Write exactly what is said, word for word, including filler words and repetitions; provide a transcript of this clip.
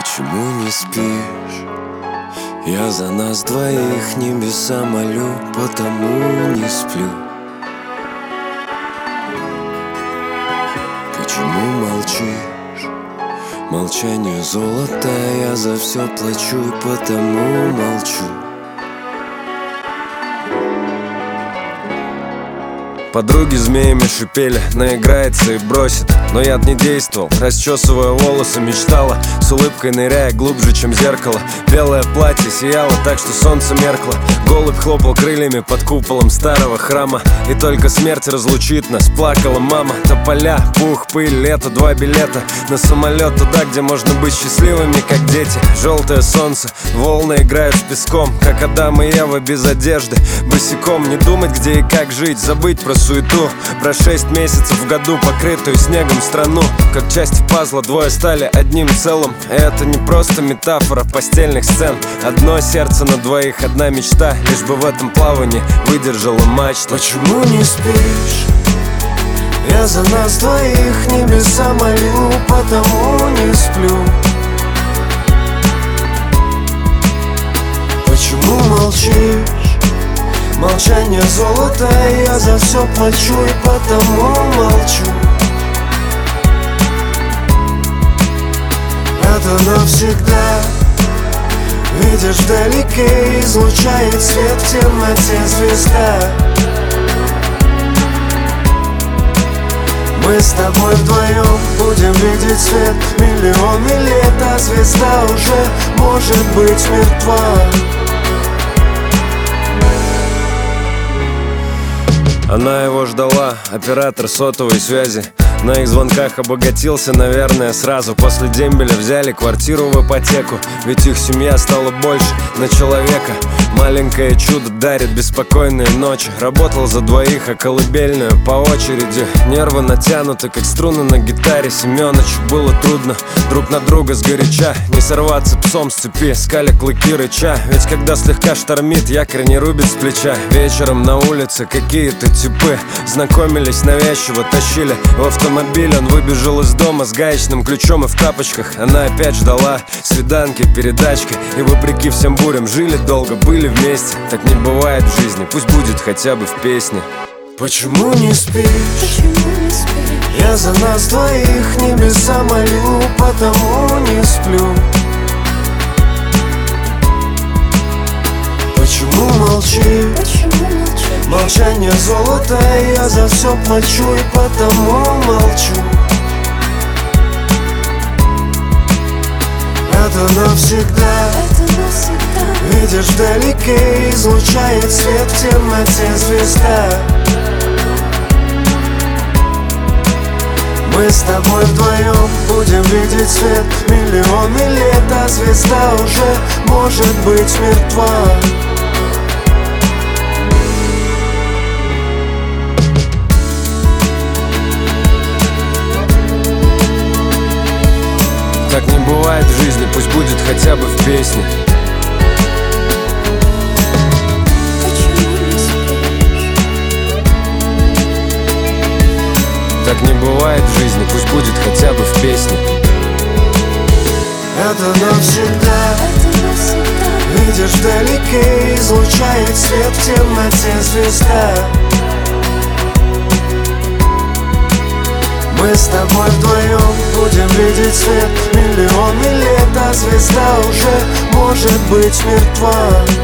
Почему не спишь? Я за нас двоих небеса молю, потому не сплю. Почему молчишь? Молчание золото, я за все плачу, потому молчу. Подруги змеями шипели, наиграется и бросит. Но яд не действовал, расчесывая волосы, мечтала, с улыбкой ныряя глубже, чем зеркало. Белое платье сияло так, что солнце меркло. Голубь хлопал крыльями под куполом старого храма. И только смерть разлучит нас, плакала мама. Тополя, пух, пыль, лето, два билета на самолет туда, где можно быть счастливыми, как дети. Желтое солнце, волны играют с песком, как Адам и Ева без одежды, босиком. Не думать, где и как жить, забыть про суету, про шесть месяцев в году, покрытую снегом страну. Как части пазла двое стали одним целым. И это не просто метафора постельных сцен. Одно сердце на двоих, одна мечта, лишь бы в этом плавании выдержала мачта. Почему не спишь? Я за нас двоих небеса молю, потому не сплю. Почему молчишь? Молчание золото, я за все плачу и потому молчу. Это навсегда. Видишь, вдалеке излучает свет в темноте звезда. Мы с тобой вдвоем будем видеть свет миллионы лет, а звезда уже может быть мертва. Она его ждала, оператор сотовой связи. На их звонках обогатился, наверное, сразу. После дембеля взяли квартиру в ипотеку. Ведь их семья стала больше на человека. Маленькое чудо дарит беспокойные ночи. Работал за двоих, а колыбельную по очереди. Нервы натянуты, как струны на гитаре. Семёнычу было трудно друг на друга сгоряча. Не сорваться псом с цепи, скаля клыки рыча. Ведь когда слегка штормит, якорь не рубит с плеча. Вечером на улице какие-то типы знакомились навязчиво, тащили в автомобиль. Он выбежал из дома с гаечным ключом и в тапочках. Она опять ждала свиданки, передачки. И вопреки всем бурям жили долго, были вместе. Так не бывает в жизни, пусть будет хотя бы в песне. Почему не спишь? Почему не спишь? Я за нас двоих небеса молю, потому не сплю. Почему молчишь? Почему молчишь? Молчание золото, я за все плачу и потому молчу. Это навсегда. Это навсегда. Видишь, вдалеке излучает свет в темноте звезда. Мы с тобой вдвоем будем видеть свет миллионы лет, а звезда уже может быть мертва. Так не бывает в жизни, пусть будет хотя бы в песне. Почему не спишь? Так не бывает в жизни, пусть будет хотя бы в песне. Это навсегда. Это навсегда. Видишь, вдалеке излучает свет в темноте звезда. Мы с тобой вдвоем будем видеть свет миллионы лет, а звезда уже может быть мертва.